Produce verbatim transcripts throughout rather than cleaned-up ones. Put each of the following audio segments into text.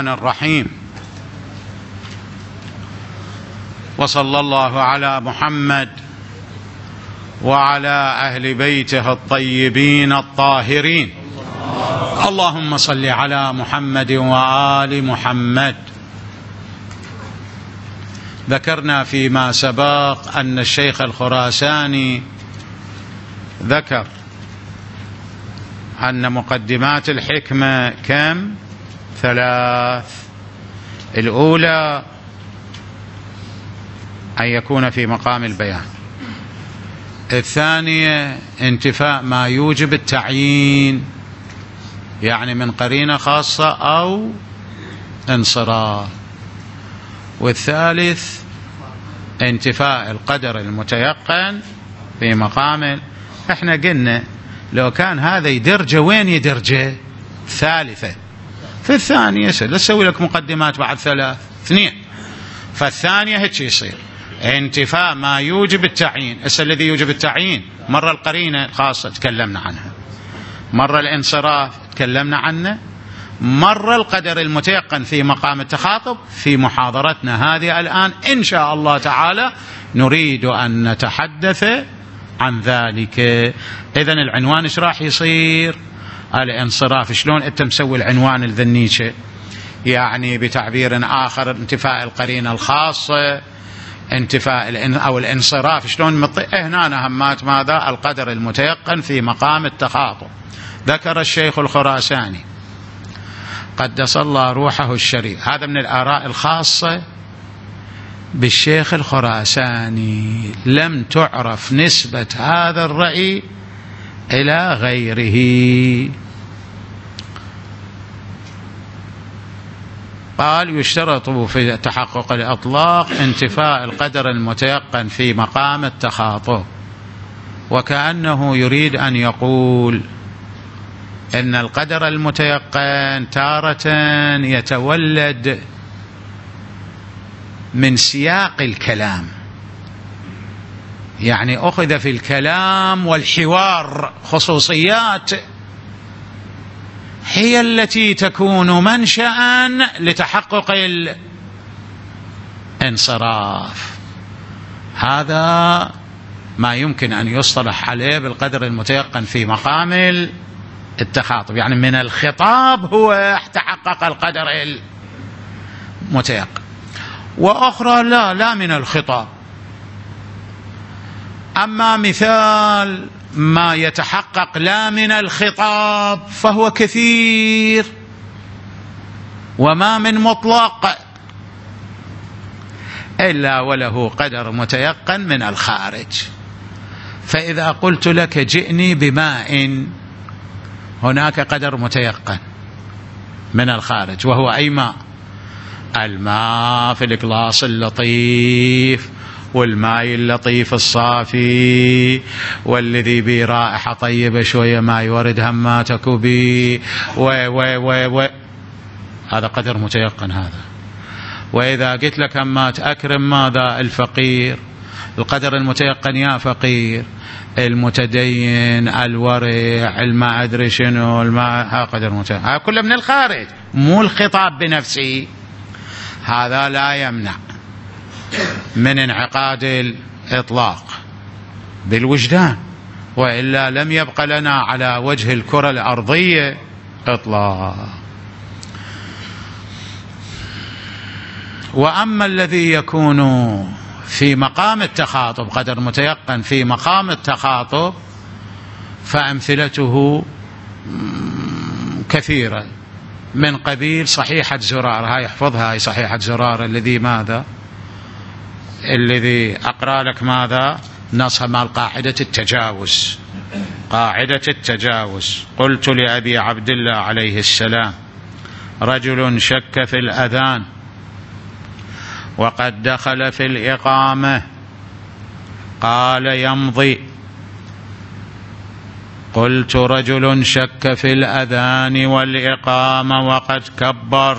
الرحيم. وصلى الله على محمد وعلى أهل بيته الطيبين الطاهرين. اللهم صل على محمد وآل محمد. ذكرنا فيما سبق أن الشيخ الخراساني ذكر أن مقدمات الحكمة كم؟ ثلاث. الأولى أن يكون في مقام البيان. الثانية انتفاء ما يوجب التعيين، يعني من قرينة خاصة أو انصراف. والثالث انتفاء القدر المتيقن في مقام. احنا قلنا لو كان هذا يدرجه وين يدرجه؟ ثالثة. في الثانية لا تسوي لك مقدمات بعد ثلاث اثنين، فالثانية هيك يصير انتفاء ما يوجب التعيين. هسه الذي يوجب التعيين مرة القرينة الخاصة تكلمنا عنها، مرة الانصراف تكلمنا عنه، مرة القدر المتيقن في مقام التخاطب. في محاضرتنا هذه الآن إن شاء الله تعالى نريد أن نتحدث عن ذلك. إذن العنوان إيش راح يصير؟ الانصراف. شلون أنت مسوي العنوان الذنيشة؟ يعني بتعبير آخر انتفاء القرينة الخاصة، انتفاء أو الانصراف. شلون مطي... هنا همات ماذا؟ القدر المتيقن في مقام التخاطب. ذكر الشيخ الخراساني قدس الله روحه الشريف، هذا من الآراء الخاصة بالشيخ الخراساني، لم تعرف نسبة هذا الرأي إلى غيره. قال: يشترط في تحقق الإطلاق انتفاء القدر المتيقن في مقام التخاطب. وكأنه يريد أن يقول إن القدر المتيقن تارة يتولد من سياق الكلام، يعني أخذ في الكلام والحوار خصوصيات هي التي تكون منشأ لتحقق الانصراف. هذا ما يمكن أن يصطلح عليه بالقدر المتيقن في مقام التخاطب، يعني من الخطاب هو تحقق القدر المتيقن. وأخرى لا لا من الخطاب. أما مثال ما يتحقق لا من الخطاب فهو كثير وما من مطلق إلا وله قدر متيقن من الخارج. فإذا قلت لك جئني بماء، هناك قدر متيقن من الخارج، وهو أي ماء؟ الماء في الإقلاص اللطيف، والماء اللطيف الصافي، والذي به رائحة طيبة شوية ما يورد هماتك بي و و و و هذا قدر متيقن هذا. وإذا قلت لك همات أكرم ماذا؟ الفقير، القدر المتيقن يا فقير، المتدين، الورع، الما أدري شنو، الماء، ها قدر متيقن. هذا كله من الخارج، مو الخطاب بنفسه. هذا لا يمنع من انعقاد الإطلاق بالوجدان، وإلا لم يبق لنا على وجه الكرة الأرضية إطلاق. وأما الذي يكون في مقام التخاطب قدر متيقن في مقام التخاطب فأمثلته كثيرة، من قبيل صحيحة زرار. هاي احفظها، هاي صحيحة زرار الذي ماذا؟ الذي أقرأ لك ماذا؟ نصها مال قاعدة التجاوز. قاعدة التجاوز: قلت لأبي عبد الله عليه السلام: رجل شك في الأذان وقد دخل في الإقامة، قال: يمضي. قلت: رجل شك في الأذان والإقامة وقد كبر،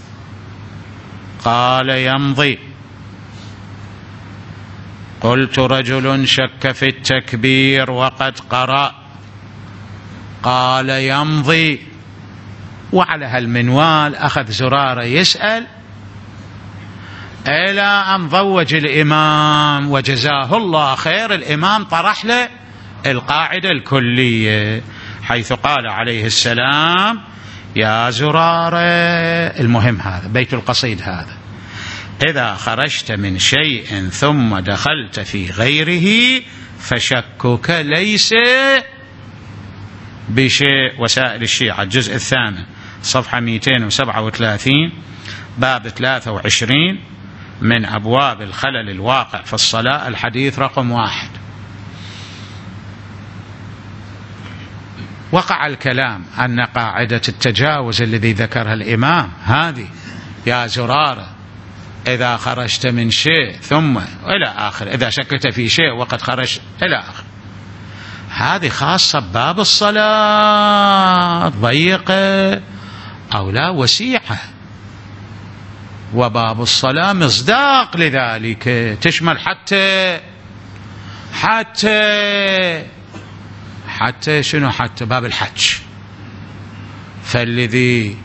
قال: يمضي. قلت: رجل شك في التكبير وقد قرأ، قال: يمضي. وعلى هالمنوال أخذ زرارة يسأل إلى أن ضوج الإمام وجزاه الله خير. الإمام طرح له القاعدة الكلية حيث قال عليه السلام: يا زرارة، المهم هذا بيت القصيد هذا، إذا خرجت من شيء ثم دخلت في غيره فشكك ليس بشيء. وسائل الشيعة الجزء الثامن صفحة مئتين وسبعة وثلاثين باب ثلاثة وعشرين من أبواب الخلل الواقع في الصلاة، الحديث رقم واحد. وقع الكلام أن قاعدة التجاوز الذي ذكرها الإمام هذه: يا زرارة، إذا خرجت من شيء ثم إلى آخر، إذا شككت في شيء وقد خرجت إلى آخر، هذه خاصة بباب الصلاة، ضيقة أو لا وسيعة، وباب الصلاة مصداق لذلك، تشمل حتى حتى حتى شنو؟ حتى باب الحج. فالذي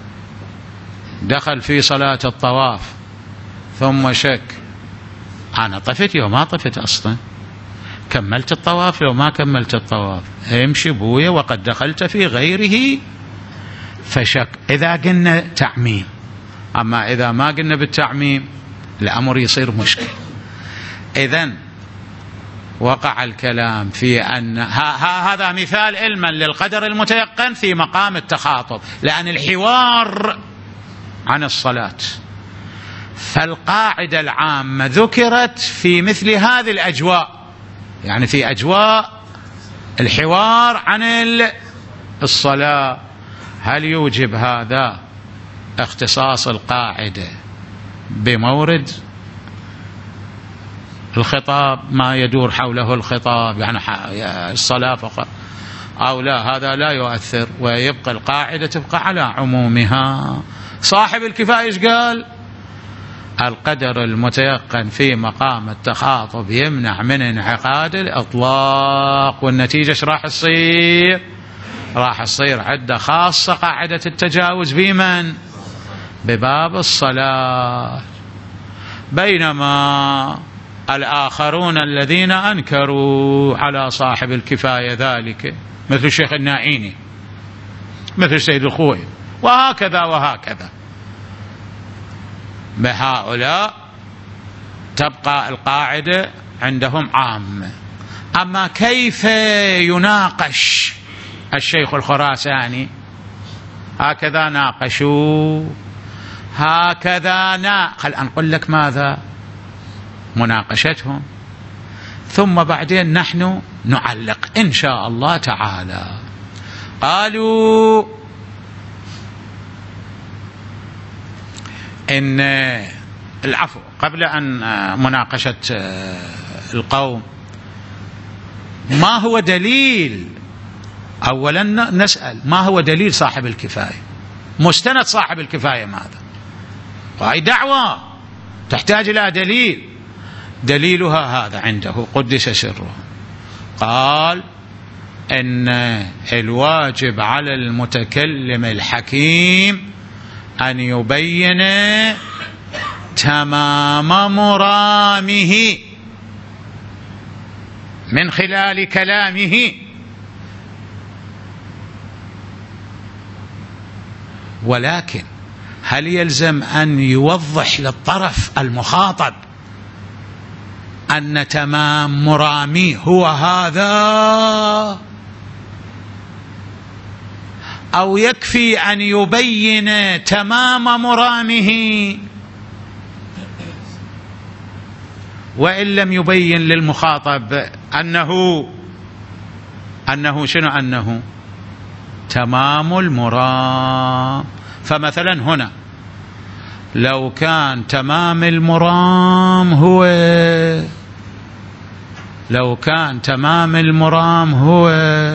دخل في صلاة الطواف ثم شك: أنا طفت لو ما طفت أصلا، كملت الطواف لو ما كملت الطواف، امشي بويا وقد دخلت في غيره فشك. إذا قلنا تعميم، أما إذا ما قلنا بالتعميم الأمر يصير مشكل. إذن وقع الكلام في أن هذا مثال علما للقدر المتيقن في مقام التخاطب، لأن الحوار عن الصلاة. فالقاعدة العامة ذكرت في مثل هذه الأجواء، يعني في أجواء الحوار عن الصلاة. هل يوجب هذا اختصاص القاعدة بمورد الخطاب، ما يدور حوله الخطاب، يعني الصلاة فقط، أو لا؟ هذا لا يؤثر، ويبقى القاعدة تبقى على عمومها. صاحب الكفاية إيش قال؟ القدر المتيقن في مقام التخاطب يمنع من انعقاد الإطلاق، والنتيجة ايش راح تصير؟ راح تصير عدة خاصة قاعدة التجاوز بمن؟ بباب الصلاة. بينما الآخرون الذين أنكروا على صاحب الكفاية ذلك، مثل الشيخ الناعيني، مثل سيد الخوي، وهكذا وهكذا، بهؤلاء تبقى القاعدة عندهم عامة. أما كيف يناقش الشيخ الخراساني؟ هكذا ناقشوا، هكذا نا خل أنقل لك ماذا مناقشتهم، ثم بعدين نحن نعلق إن شاء الله تعالى. قالوا إن العفو قبل أن مناقشة القوم، ما هو دليل؟ أولا نسأل ما هو دليل صاحب الكفاية، مستند صاحب الكفاية ماذا؟ وهي دعوة تحتاج إلى دليل. دليلها هذا عنده قدس سره، قال إن الواجب على المتكلم الحكيم أن يبين تمام مرامه من خلال كلامه، ولكن هل يلزم أن يوضح للطرف المخاطب أن تمام مرامي هو هذا، أو يكفي أن يبين تمام مرامه؟ وإن لم يبين للمخاطب أنه أنه شنو؟ أنه تمام المرام. فمثلا هنا لو كان تمام المرام هو لو كان تمام المرام هو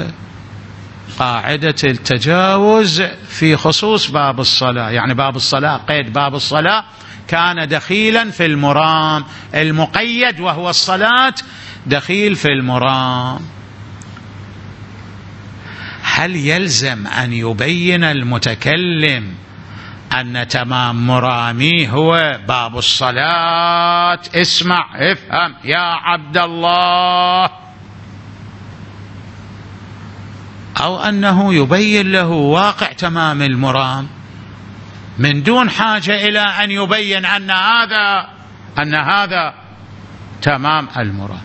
قاعدة التجاوز في خصوص باب الصلاة، يعني باب الصلاة قيد باب الصلاة كان دخيلا في المرام المقيد وهو الصلاة، دخيل في المرام. هل يلزم أن يبين المتكلم أن تمام مرامي هو باب الصلاة؟ اسمع افهم يا عبد الله. أو أنه يبين له واقع تمام المرام من دون حاجة إلى أن يبين أن هذا أن هذا تمام المرام.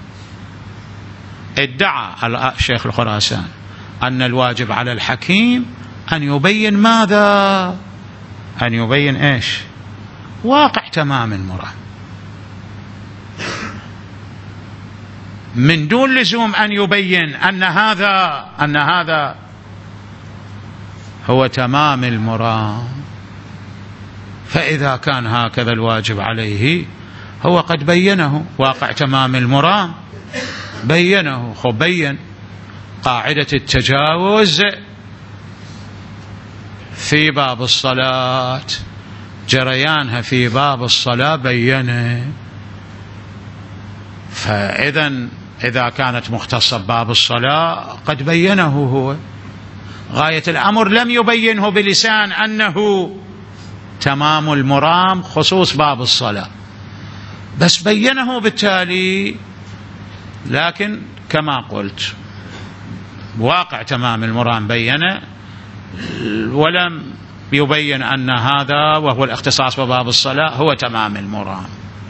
ادعى الشيخ الخراسان أن الواجب على الحكيم أن يبين ماذا؟ أن يبين إيش؟ واقع تمام المرام من دون لزوم أن يبين أن هذا أن هذا هو تمام المرام. فإذا كان هكذا الواجب عليه هو قد بينه واقع تمام المرام، بينه خب بين قاعدة التجاوز في باب الصلاة، جريانها في باب الصلاة بينه. فإذا إذا كانت مختصة بباب الصلاة قد بينه هو. غاية الأمر لم يبينه بلسان أنه تمام المرام خصوص باب الصلاة، بس بينه بالتالي. لكن كما قلت واقع تمام المرام بينه، ولم يبين أن هذا وهو الاختصاص بباب الصلاة هو تمام المرام.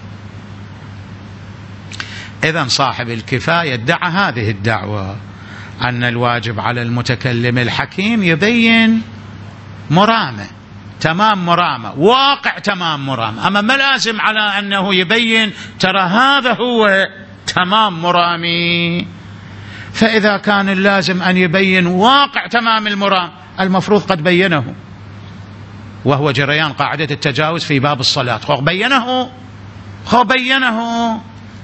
إذن صاحب الكفاية ادعى هذه الدعوة أن الواجب على المتكلم الحكيم يبين مرامه تمام مرامه واقع تمام مرامه، أما ما لازم على أنه يبين ترى هذا هو تمام مرامي. فإذا كان اللازم أن يبين واقع تمام المرام المفروض قد بينه، وهو جريان قاعدة التجاوز في باب الصلاة. خو بينه خو بينه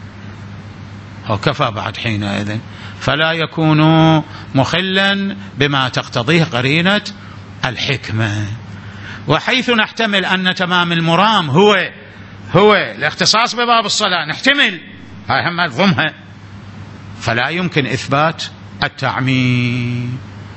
وكفى بعد حينئذ، فلا يكون مخلا بما تقتضيه قرينة الحكمة. وحيث نحتمل أن تمام المرام هو هو الاختصاص بباب الصلاة، نحتمل هاي هم الضمها، فلا يمكن إثبات التعميم.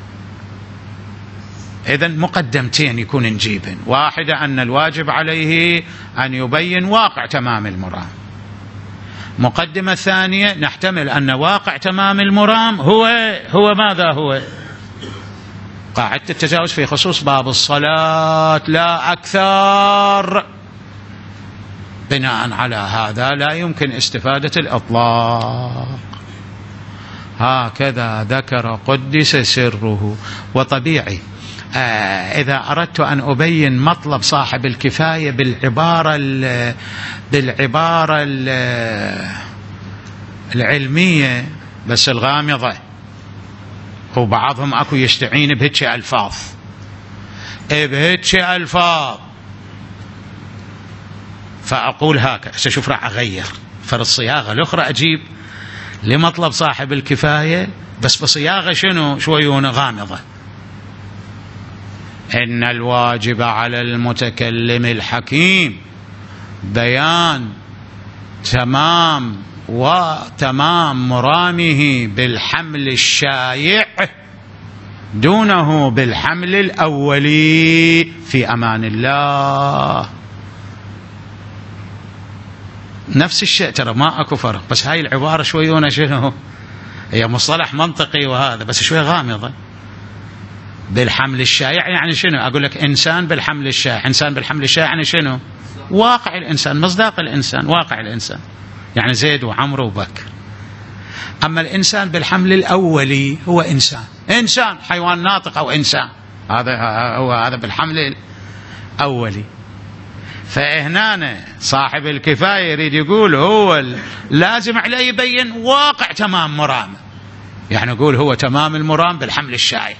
إذن مقدمتين يكون نجيبن، واحدة أن الواجب عليه أن يبين واقع تمام المرام. مقدمة ثانية نحتمل أن واقع تمام المرام هو هو ماذا هو؟ قاعدة التجاوز في خصوص باب الصلاة لا أكثر. بناء على هذا لا يمكن استفادة الإطلاق. هكذا ذكر قدس سره. وطبيعي آه إذا أردت أن أبين مطلب صاحب الكفاية بالعبارة ال بالعبارة ال العلمية بس الغامضة، وبعضهم أكو يستعين بهيك ألفاظ بهيك ألفاظ فأقول هكذا سأشوف راح أغير فر الصياغة الأخرى أجيب لمطلب صاحب الكفاية بس بصياغة شنو شوية غامضة. إن الواجب على المتكلم الحكيم بيان تمام وتمام مرامه بالحمل الشائع دونه بالحمل الأولي في أمان الله. نفس الشيء ترى ما أكو فرق، بس هاي العبارة شوية شنو هي مصطلح منطقي وهذا بس شوية غامضة. بالحمل الشائع يعني شنو؟ أقول لك إنسان بالحمل الشائع، إنسان بالحمل الشائع يعني شنو؟ واقع الإنسان، مصداق الإنسان، واقع الإنسان، يعني زيد وعمر وبكر. أما الإنسان بالحمل الأولي هو إنسان، إنسان حيوان ناطق أو إنسان، هذا هو هذا بالحمل الأولي. فهنا صاحب الكفاية يريد يقول هو لازم عليه يبين واقع تمام مرامه، يعني يقول هو تمام المرام بالحمل الشائع،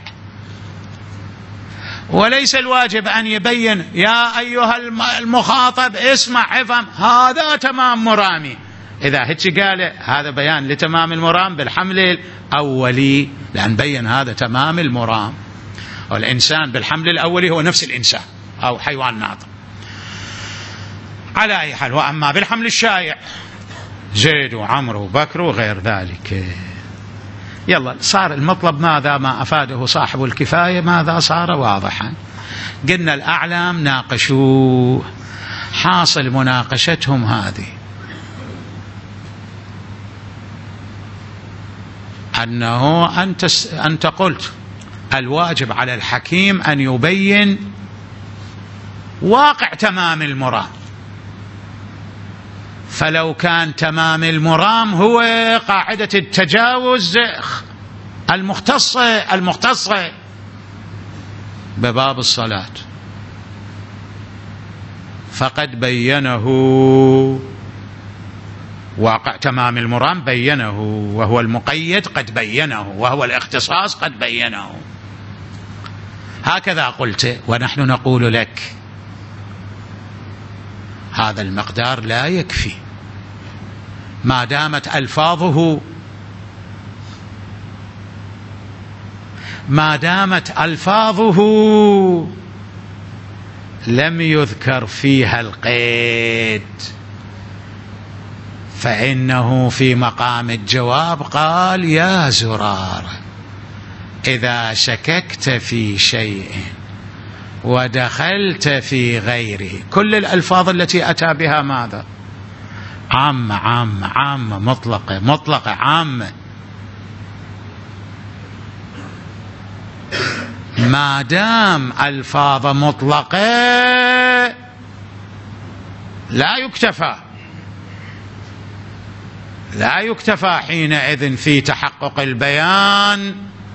وليس الواجب أن يبين يا أيها المخاطب اسمع افهم هذا تمام مرامي. إذا هيك قال هذا بيان لتمام المرام بالحمل الأولي، لأن بين هذا تمام المرام. والإنسان بالحمل الأولي هو نفس الإنسان أو حيوان ناطق على أي حال. وأما بالحمل الشائع زيد وعمر وبكر وغير ذلك. يلا صار المطلب ماذا ما أفاده صاحب الكفاية ماذا صار واضحا. قلنا الأعلام ناقشوه، حاصل مناقشتهم هذه أنه أنت, أنت قلت الواجب على الحكيم أن يبين واقع تمام المرام، فلو كان تمام المرام هو قاعدة التجاوز المختصة المختصة بباب الصلاة فقد بينه، واقع تمام المرام بينه، وهو المقيد قد بينه، وهو الاختصاص قد بينه. هكذا قلت، ونحن نقول لك هذا المقدار لا يكفي ما دامت ألفاظه ما دامت ألفاظه لم يذكر فيها القيد، فإنه في مقام الجواب قال يا زرار إذا شككت في شيء ودخلت في غيره. كل الألفاظ التي أتى بها ماذا؟ عامة عامة عامة مطلقة مطلقة عامة. ما دام ألفاظ مطلقة لا يكتفى لا يكتفى حينئذ في تحقق البيان،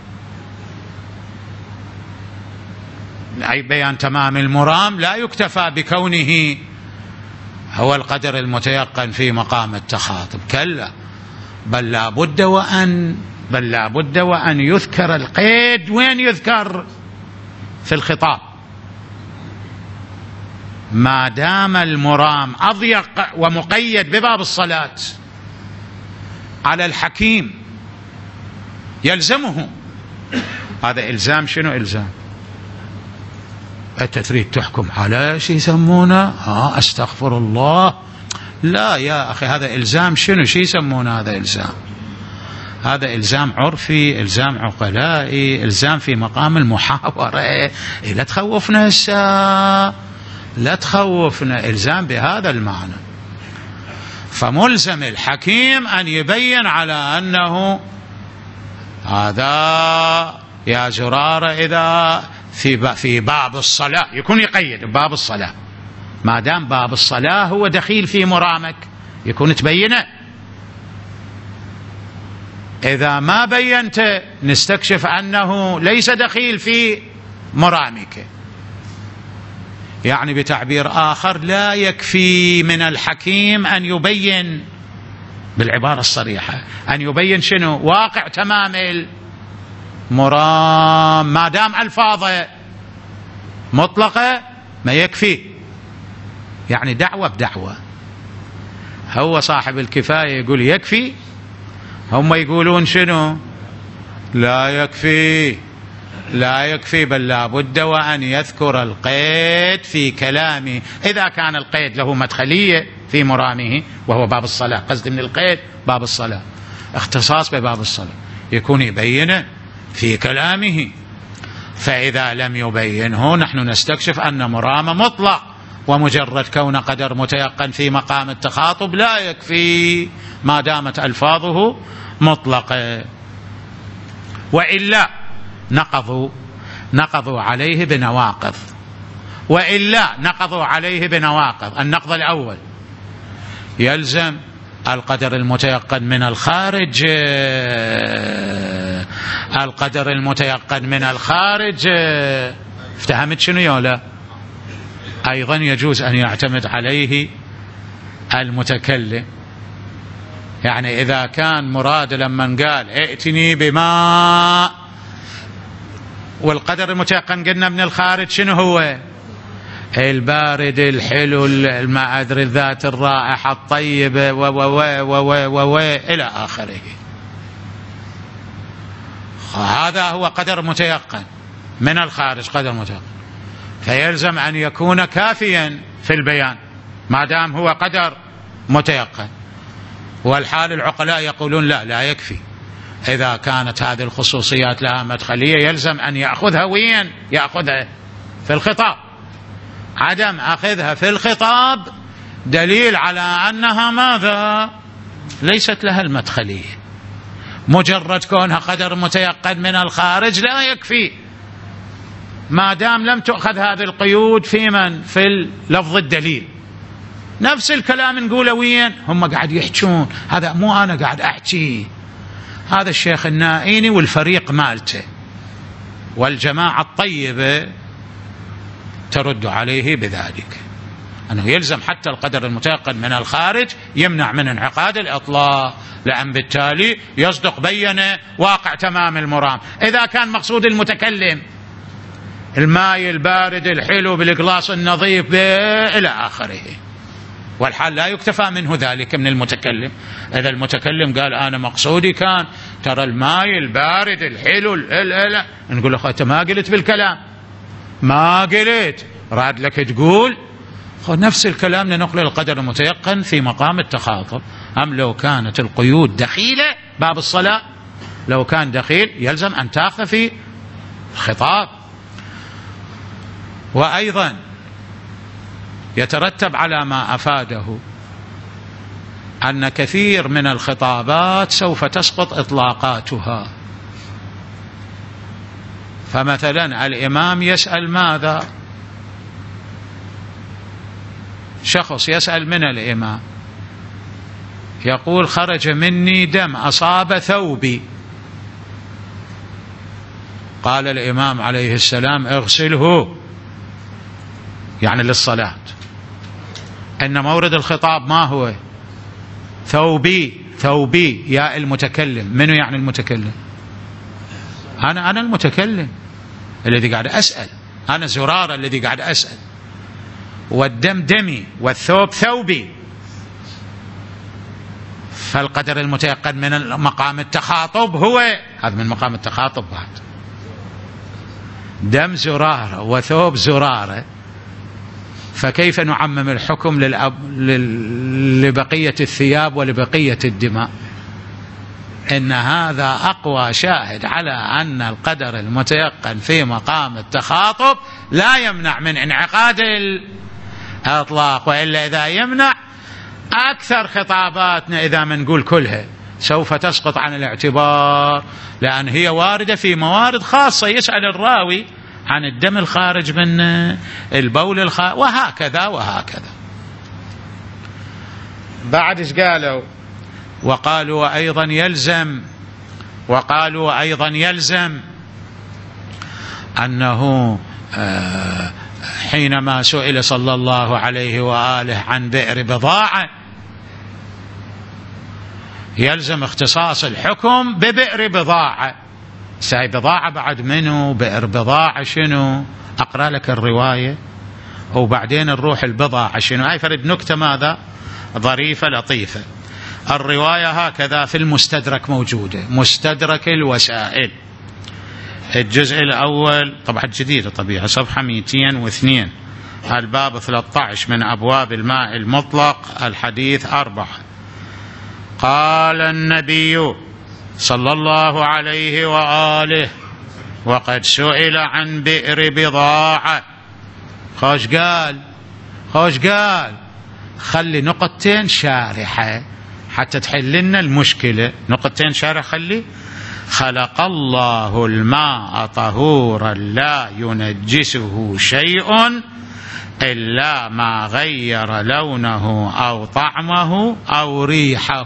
أي بيان تمام المرام لا يكتفى بكونه هو القدر المتيقن في مقام التخاطب، كلا، بل لا بد وأن بل لا بد وأن يذكر القيد. وين يذكر؟ في الخطاب. ما دام المرام أضيق ومقيد بباب الصلاة على الحكيم يلزمه، هذا إلزام. شنو إلزام؟ أنت تريد تحكم على شيء يسمونه آه أستغفر الله، لا يا أخي، هذا إلزام. شنو شيء يسمونه هذا إلزام؟ هذا إلزام عرفي، إلزام عقلائي، إلزام في مقام المحاورة. إيه لا تخوفنا هسه، لا تخوفنا، إلزام بهذا المعنى. فملزم الحكيم أن يبين على أنه هذا يا زرار إذا في في باب الصلاة يكون يقيد باب الصلاة، ما دام باب الصلاة هو دخيل في مرامك يكون تبينه. إذا ما بينت نستكشف أنه ليس دخيل في مرامك. يعني بتعبير آخر لا يكفي من الحكيم أن يبين بالعبارة الصريحة أن يبين شنو؟ واقع تمام المرام، ما دام ألفاظه مطلقة ما يكفي. يعني دعوة بدعوة، هو صاحب الكفاية يقول يكفي، هم يقولون شنو؟ لا يكفي لا يكفي بل لا بد وأن يذكر القيد في كلامه. إذا كان القيد له مدخلية في مرامه وهو باب الصلاة، قصد من القيد باب الصلاة، اختصاص بباب الصلاة، يكون يبينه في كلامه. فإذا لم يبينه نحن نستكشف أن مرام مطلق، ومجرد كون قدر متيقن في مقام التخاطب لا يكفي ما دامت ألفاظه مطلقة. وإلا نقضوا نقضوا عليه بنواقض وإلا نقضوا عليه بنواقض. النقض الأول يلزم القدر المتيقن من الخارج القدر المتيقن من الخارج افتهمت شنو يولا؟ أيضا يجوز أن يعتمد عليه المتكلم. يعني إذا كان مراد لما قال ائتني بماء والقدر المتيقن قلنا من الخارج شنو هو؟ البارد الحلو الماء أدري ذات الرائحة الطيبة و و و و و إلى آخره. هذا هو قدر متيقن من الخارج، قدر متيقن، فيلزم أن يكون كافيا في البيان ما دام هو قدر متيقن. والحال العقلاء يقولون لا لا يكفي، إذا كانت هذه الخصوصيات لها مدخلية يلزم أن يأخذها وين؟ يأخذها في الخطاب. عدم أخذها في الخطاب دليل على أنها ماذا؟ ليست لها المدخلية. مجرد كونها قدر متيقن من الخارج لا يكفي، ما دام لم تؤخذ هذه القيود في من؟ في لفظ الدليل. نفس الكلام نقوله وين؟ هم قاعد يحجون، هذا مو أنا قاعد أحكي، هذا الشيخ النائيني والفريق مالته والجماعة الطيبة ترد عليه بذلك، أنه يلزم حتى القدر المتيقن من الخارج يمنع من انعقاد الإطلاق، لأن بالتالي يصدق بينه واقع تمام المرام. إذا كان مقصود المتكلم الماء البارد الحلو بالقلاص النظيف إلى آخره، والحال لا يكتفى منه ذلك من المتكلم. إذا المتكلم قال أنا مقصودي كان ترى الماء البارد الحلو الألا، نقول له أنت ما قلت بالكلام، ما قلت، راد لك تقول نفس الكلام لنقل القدر المتيقن في مقام التخاطب. أم لو كانت القيود دخيلة باب الصلاة، لو كان دخيل يلزم أن تأخذ في الخطاب. وأيضا يترتب على ما أفاده أن كثير من الخطابات سوف تسقط إطلاقاتها. فمثلا الإمام يسأل ماذا؟ شخص يسأل من الإمام يقول خرج مني دم أصاب ثوبي، قال الإمام عليه السلام اغسله، يعني للصلاة. إن مورد الخطاب ما هو؟ ثوبي، ثوبي يا المتكلم. منو يعني المتكلم؟ أنا أنا المتكلم الذي قاعد أسأل، أنا زرار الذي قاعد أسأل، والدم دمي والثوب ثوبي. فالقدر المتيقن من مقام التخاطب هو هذا، من مقام التخاطب بعد دم زرارة وثوب زرارة، فكيف نعمم الحكم للأب... لبقية الثياب ولبقية الدماء؟ إن هذا أقوى شاهد على أن القدر المتيقن في مقام التخاطب لا يمنع من انعقاد الإطلاق، وإلا إذا يمنع أكثر خطاباتنا إذا منقول كلها سوف تسقط عن الاعتبار، لأن هي واردة في موارد خاصة. يسأل الراوي عن الدم الخارج من البول الخارج، وهكذا وهكذا. بعد ايش قالوا؟ وقالوا أيضا يلزم وقالوا أيضا يلزم أنه حينما سئل صلى الله عليه وآله عن بئر بضاعة يلزم اختصاص الحكم ببئر بضاعة. ساي بضاعة بعد منه بئر بضاعة شنو؟ أقرأ لك الرواية وبعدين نروح البضاعة شنو. هاي فرد نكتة ماذا ظريفة لطيفة. الرواية هكذا في المستدرك موجودة، مستدرك الوسائل، الجزء الأول طبعا جديدة طبيعة، صفحة مئتين واثنين، الباب ثلاثة عشر من أبواب الماء المطلق، الحديث أربعة. قال النبي صلى الله عليه وآله وقد سئل عن بئر بضاعة. خوش قال خوش قال خلي نقطتين شارحة حتى تحل لنا المشكلة. نقطتين شارحة خلي. خلق الله الماء طهورا لا ينجسه شيء إلا ما غير لونه أو طعمه أو ريحه.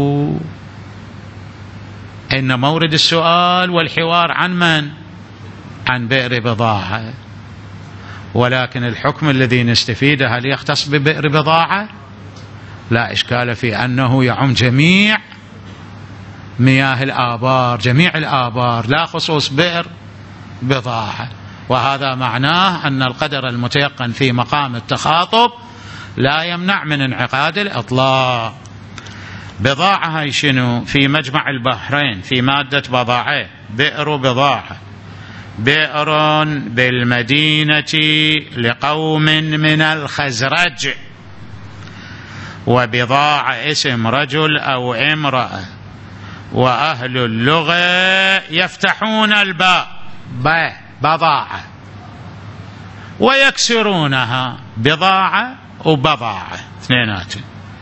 إن مورد السؤال والحوار عن من؟ عن بئر بضاعة، ولكن الحكم الذي نستفيده هل يختص ببئر بضاعة؟ لا إشكال في أنه يعم جميع مياه الآبار، جميع الآبار، لا خصوص بئر بضاعة. وهذا معناه أن القدر المتيقن في مقام التخاطب لا يمنع من انعقاد الإطلاق. بضاعة هاي شنو؟ في مجمع البحرين في مادة بضاعة، بئر بضاعة، بئر بالمدينة لقوم من الخزرج، وبضاعة اسم رجل أو امرأة، وأهل اللغة يفتحون الباء باء بضاعة ويكسرونها بضاعة وبضاعة اثنينات.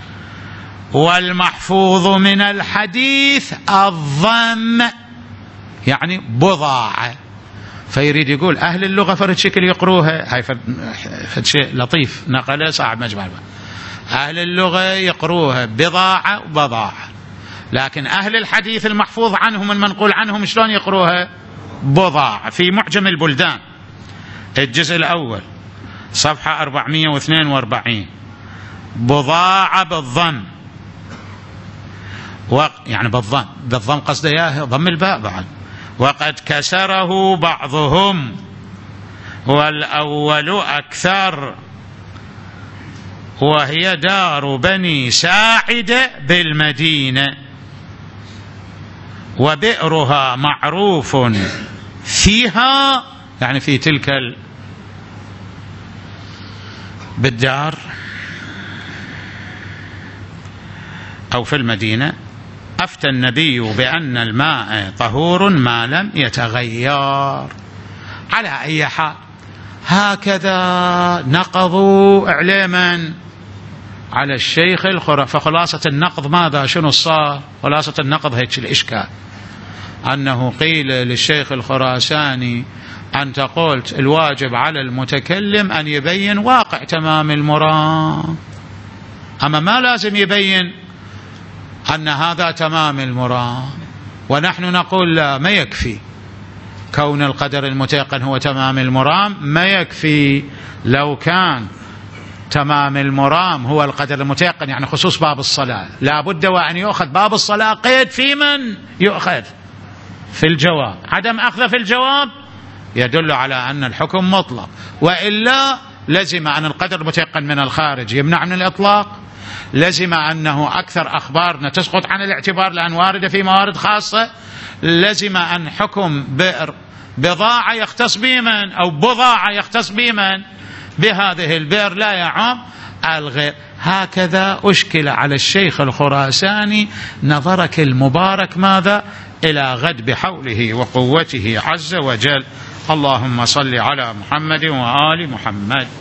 والمحفوظ من الحديث الضم يعني بضاعة. فيريد يقول أهل اللغة فرد شكل يقروها، هاي فرد شيء لطيف نقله صاحب مجمع البحر. أهل اللغة يقروها بضاعة وبضاعة، لكن أهل الحديث المحفوظ عنهم المنقول عنهم شلون يقروها؟ بضاعة. في معجم البلدان الجزء الأول صفحة أربعمائة واثنين وأربعين بضاعة بالضم و... يعني بالضم بالضم قصده ياه ضم الباء بعد. وقد كسره بعضهم والأول أكثر وهي دار بني ساعدة بالمدينة وبئرها معروف فيها يعني في تلك ال... بالدار أو في المدينة. أفتى النبي بأن الماء طهور ما لم يتغير. على أي حال هكذا نقضوا إعلاما على الشيخ الخراساني. فخلاصة النقض ماذا؟ شنو صار؟ خلاصة النقض هيك الإشكال، أنه قيل للشيخ الخراساني أنت قلت الواجب على المتكلم أن يبين واقع تمام المرام، أما ما لازم يبين أن هذا تمام المرام. ونحن نقول لا، ما يكفي كون القدر المتيقن هو تمام المرام، ما يكفي. لو كان تمام المرام هو القدر المتيقن يعني خصوص باب الصلاة، لا بد وأن يؤخذ باب الصلاة قيد في من يؤخذ في الجواب. عدم أخذ في الجواب يدل على أن الحكم مطلق، وإلا لزم أن القدر المتيقن من الخارج يمنع من الإطلاق، لزم أنه أكثر أخبارنا تسقط عن الاعتبار لأن واردة في موارد خاصة، لزم أن حكم بئر بضاعة يختص بمن أو بضاعة يختص بمن بهذه البئر لا يعم الغير. هكذا أشكل على الشيخ الخراساني نظرك المبارك ماذا إلى غد بحوله وقوته عز وجل. اللهم صل على محمد وآل محمد.